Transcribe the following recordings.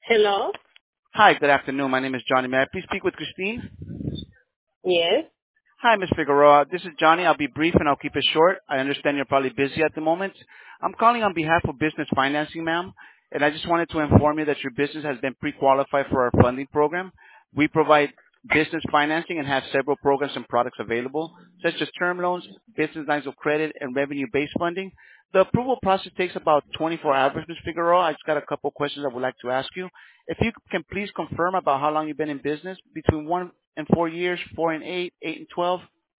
Hello? Hi, good afternoon. My name is Johnny. May I please speak with Christine? Yes. Hi, Ms. Figueroa. This is Johnny. I'll be brief and I'll keep it short. I understand you're probably busy at the moment. I'm calling on behalf of Business Financing, ma'am, and I just wanted to inform you that your business has been pre-qualified for our funding program. We provide business financing and have several programs and products available, such as term loans, business lines of credit, and revenue-based funding. The approval process takes about 24 hours, Ms. Figueroa. I just got a couple questions I would like to ask you. If you can please confirm about how long you've been in business, between 1 and 4 years, 4 and 8, 8 and 12.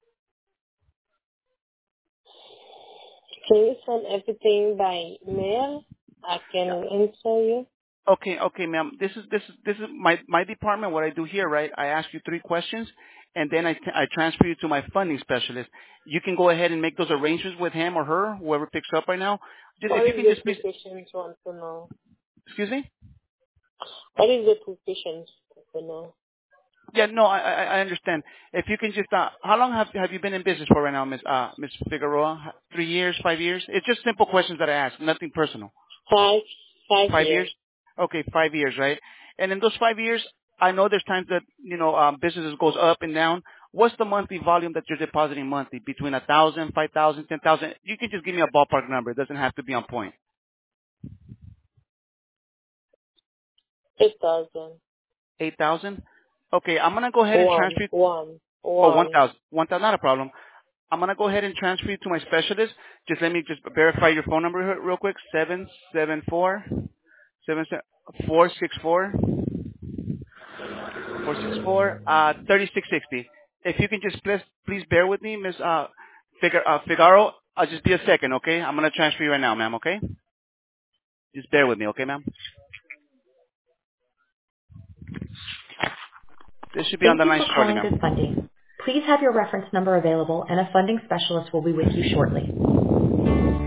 Can you send everything by mail? I can answer you. Okay, ma'am. This is my department. What I do here, right? I ask you 3 questions, and then I transfer you to my funding specialist. You can go ahead and make those arrangements with him or her, whoever picks up right now. Just What if you is can the just two please, questions you want to know? excuse me. What is the two questions you want to know? Yeah, no, I understand. If you can just, how long have you been in business for right now, Miss Figueroa? 3 years, 5 years? It's just simple questions that I ask, nothing personal. Five, five 5 years? years. Okay, 5 years, right? And in those 5 years, I know there's times that, businesses goes up and down. What's the monthly volume that you're depositing monthly? Between 1,000, 5,000, 10,000? You can just give me a ballpark number. It doesn't have to be on point. 8,000. 8,000? Okay, I'm going to go ahead and One, transfer you. one, Oh, one. 1,000. 1,000, not a problem. I'm going to go ahead and transfer you to my specialist. Just let me just verify your phone number real quick. 774 3660. If you can just please bear with me, Ms. Figaro. I'll just be a second, okay? I'm going to transfer you right now, ma'am, okay? Just bear with me, okay, ma'am? This should be on Thank the you line for shortly, calling Good ma'am. Funding. Please have your reference number available and a funding specialist will be with you shortly.